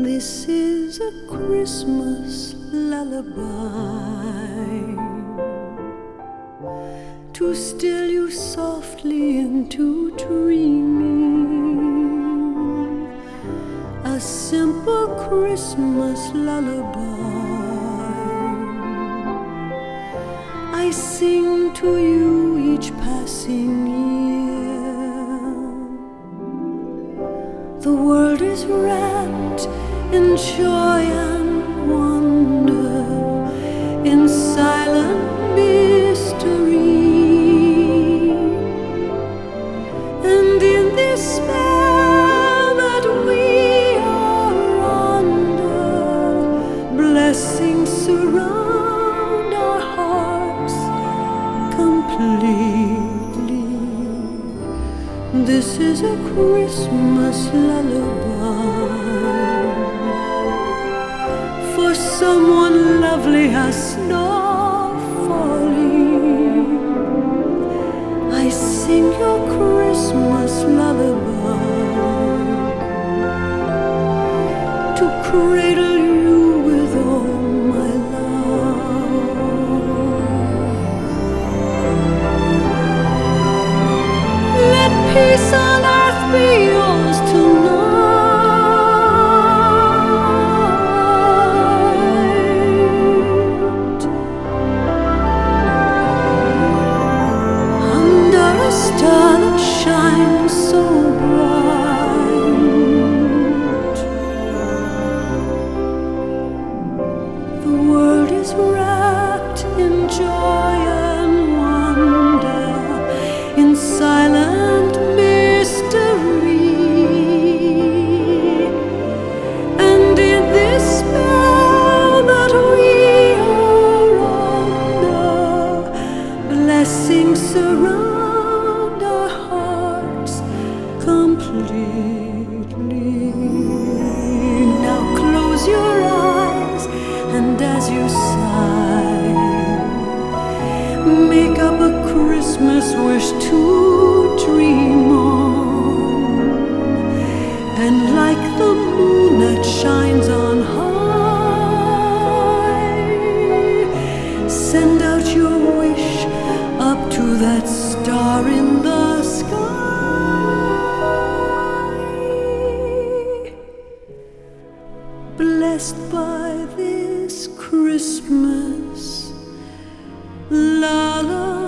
This is a Christmas lullaby to still you softly into dreaming. A simple Christmas lullaby I sing to you each passing year. The world is wrapped in joy and wonder, in silent mystery, and in this spell that we are under, blessings surround our hearts completely. This is a Christmas lullaby for someone lovely as snow falling. I sing your Christmas lullaby to cradle you with all my love. Let peace on earth be yours tonight. Star that shines so bright. The world is wrapped in joy and wonder, in silent mystery, and in this spell that we are under, blessings surround completely. Now close your eyes, and as you sigh, make up a Christmas wish to dream on, and like the moon that shines on high, send out your wish up to that star in the sky. Blessed by this Christmas lullaby.